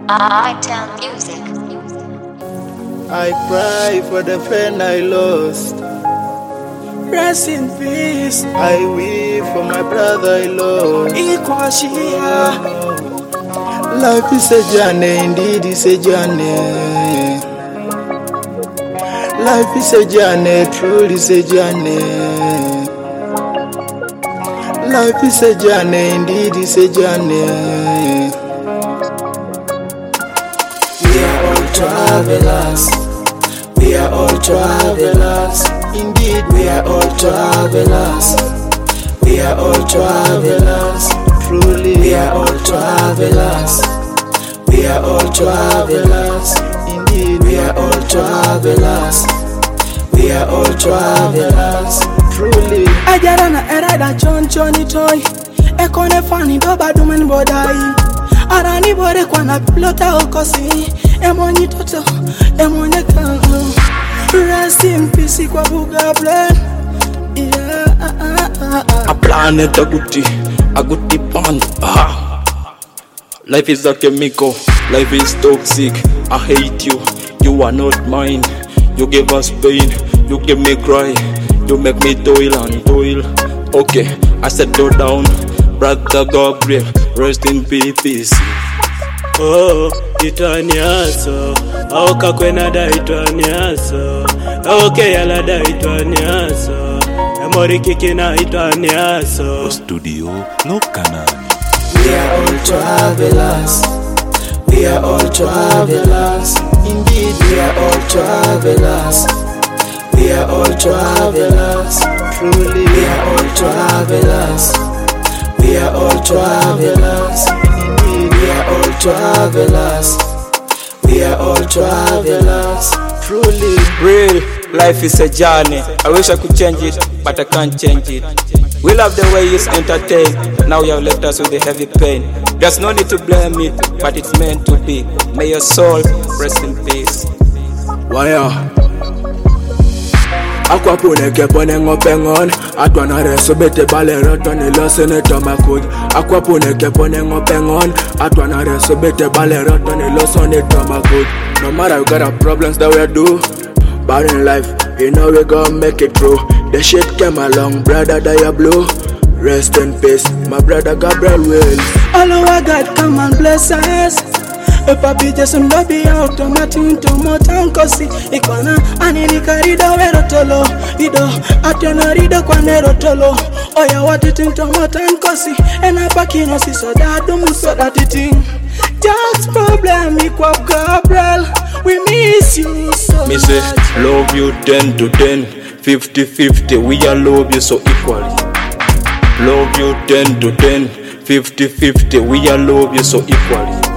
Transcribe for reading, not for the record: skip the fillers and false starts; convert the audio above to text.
I-Town Music. I cry for the friend I lost. Rest in peace. I weep for my brother I lost. Ikwashia. Life is a journey, indeed it's a journey. Life is a journey, truly it's a journey. Life is a journey, indeed it's a journey. We are all travelers. We are all travelers. Indeed, We are all travelers. We are all travelers. truly, We are all travelers. We are all travelers. indeed, We are all travelers. We are all travelers. truly. Ajarana erada chonchoni toy. Ekone fani doba dumen bodai. Arani bore kwana pilota okosi. Emonyi toto, emonye kango. Rest in peace kwa buga blood. A planet a good bond. Life is a chemical, life is toxic. I hate you, you are not mine. You give us pain, you give me cry. You make me toil and toil. Okay, I settle down, brother Gabriel, rest in peace. Oh, itwaniaso Aoka kwena da itwaniaso Aoke yala da itwaniaso Emori kikina itwaniaso Studio no Kanani. We are all travelers. We are all travelers. Indeed, We are all travelers. We are all travelers. truly, We are all travelers. We are all travelers. indeed, We are all travelers. We are all travelers. truly. Real life is a journey. I wish I could change it, but I can't change it. We love the way it's entertained. Now you have left us with a heavy pain. There's no need to blame it, but it's meant to be. May your soul rest in peace. Waya Akwa pune kepone ngopengon Atwana reso bete bale rotoni losene tomakut Akwa pune kepone ngopengon Atwana reso bete bale rotoni losene tomakut. No matter you got a problems that we do, but in life, you know we gon' make it through. The shit came along, brother die blue. Rest in peace, my brother Gabriel Will. All our God come and bless us. Papi just mbabi automatic to motankosi ikwana anini karido werotolo ido atena rido kwa nerotolo oya watitin to motankosi ena pakino si soda dumu soda titin just problem ikwa Gabriel, we miss you so Me say, much. love you 10 to 10, 50-50, we all love you so equally. Love you 10 to 10, 50-50, we all love you so equally.